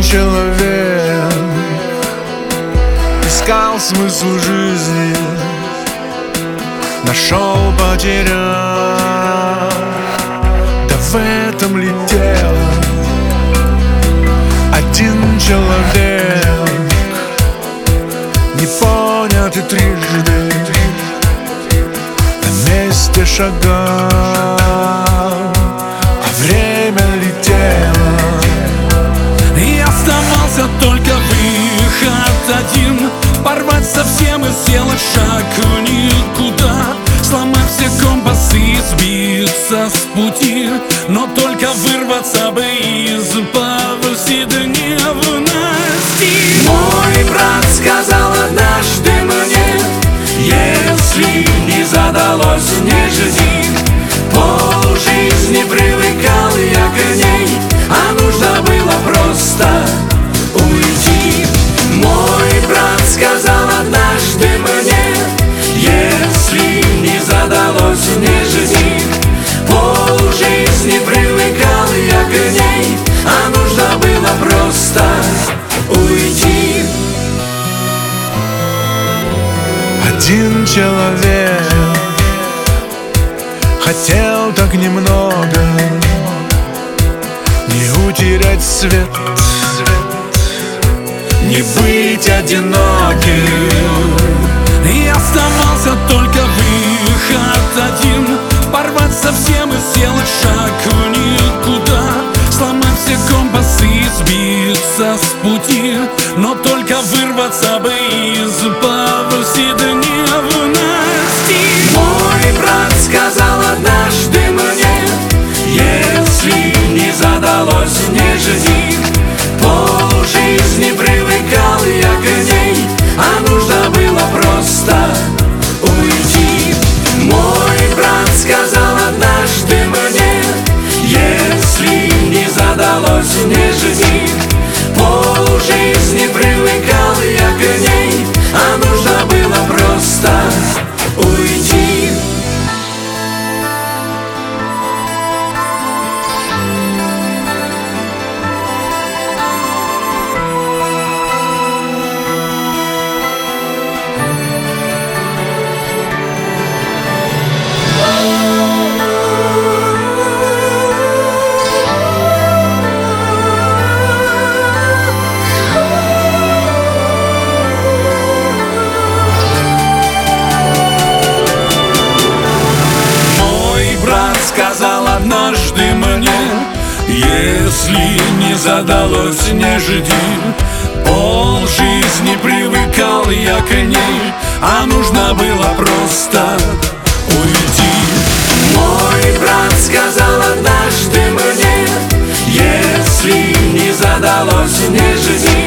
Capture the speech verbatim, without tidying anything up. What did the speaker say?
человек искал смысл жизни, нашел, потерял, да в этом ли дело? Один человек, не понятый трижды, на месте шагал, а время летело. И оставался только выход один: порвать совсем и сделать шаг в никуда, сломать все компасы и сбиться с пути, но только вырваться бы из повседневности. Мой брат сказал однажды мне: если не задалось, не жди. Пол жизни привыкал я к ней, а нужно было просто уйти. Мой брат сказал однажды мне: если не задалось, не жди. Пол жизни привыкал я к ней, а нужно было просто уйти. Один человек хотел так немного, не утерять свет, не быть одиноким. И оставался только выход один: порвать совсем и сделать шаг в никуда, сломать все компасы и сбиться с пути, но только вырваться бы из повседневности. Мой брат сказал однажды мне: если не задалось, не жди. Пол жизни привыкал я к ней, а нужно было просто уйти. Мой брат сказал однажды мне: если не задалось, не жди. Пол жизни привыкал я к ней, а нужно было просто уйти. Сказал однажды мне: если не задалось, не жди. Пол жизни привыкал я к ней, а нужно было просто уйти. Мой брат сказал однажды мне: если не задалось, не жди.